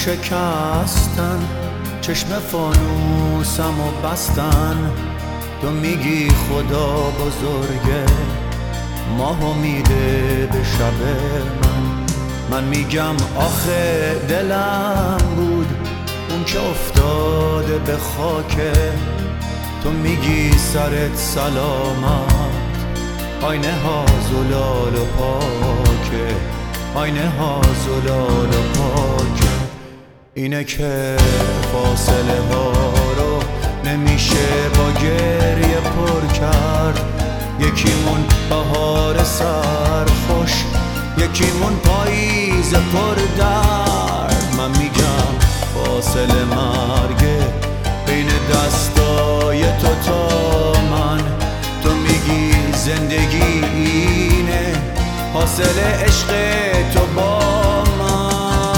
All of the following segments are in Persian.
شکستن، چشم فانوسم و بستن. تو میگی خدا بزرگه، ماهو میده به شب من میگم آخه دلم بود اون که افتاده به خاکه. تو میگی سرت سلامت، آینه ها زلال و پاکه، آینه ها زلال و پاکه. اینه که فاصله ها رو نمیشه با گریه پر کرد. یکیمون بهار سرخوش، یکیمون پاییز پر درد. من میگم فاصله مرگه بین دستای تو تا من. تو میگی زندگی اینه حاصل عشق تو با من.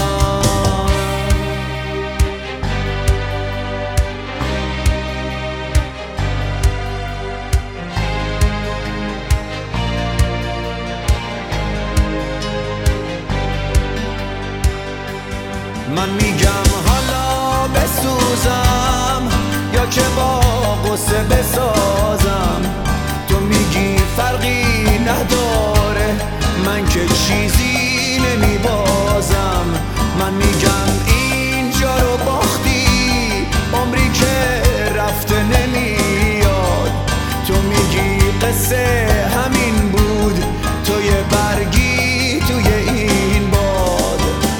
من میگم حالا بسوزم یا که با غصه بسازم. تو میگی فرقی نداره، من که چیزی نمیبازم. من میگم اینجا رو باختی، عمری که رفته نمیاد. تو میگی قصه همین بود، تو یه برگی توی این باد.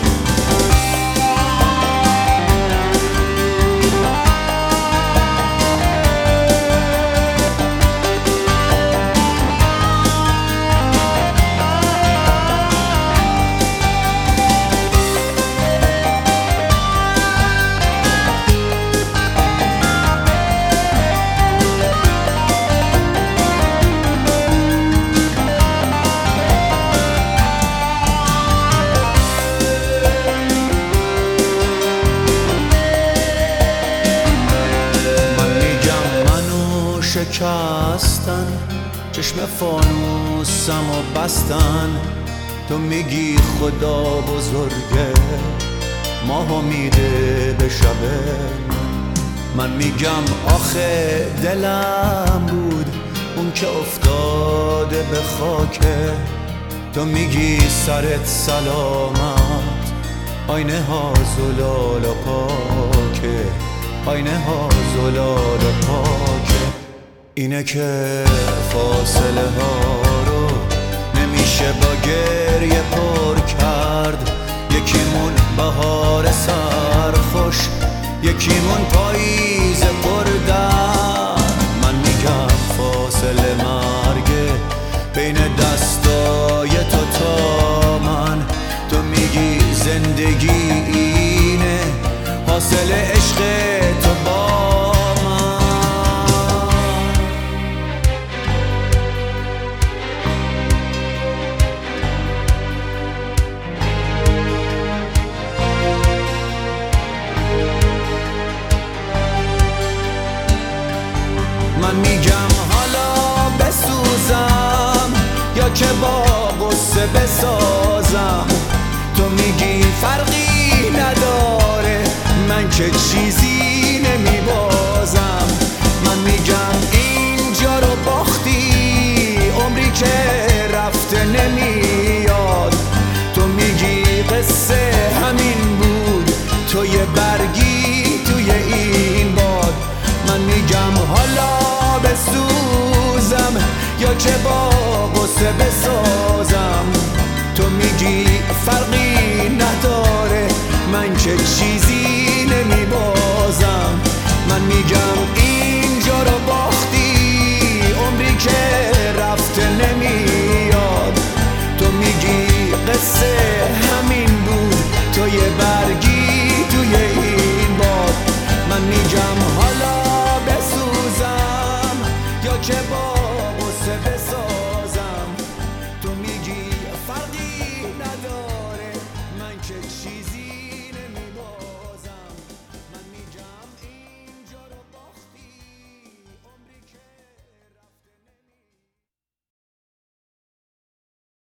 شکستن، چشم فانوسم و بستن. تو میگی خدا بزرگه، ماهو میده به شب من میگم آخه دلم بود اون که افتاده به خاکه. تو میگی سرت سلامت، آینه ها زلال و پاکه، آینه ها زلال و پاکه. اینه که فاصله ها رو نمیشه با گریه پر کرد. یکیمون بهار سرخوش، یکیمون پاییز پر درد. من میگم فاصله مرگه بین دستای تو تا من. تو میگی زندگی اینه حاصل عشق تو با من میگم حالا بسوزم یا که با غصه بسازم. تو میگی فرقی نداره، من که چیزی نمیبازم. من میگم اینجا رو باختی، عمری که رفته نمیاد. تو میگی قصه همین بود، تو یه برگی توی این باد. من میگم حالا بسوزم یا که با غصه بسازم. تو میگی فرقی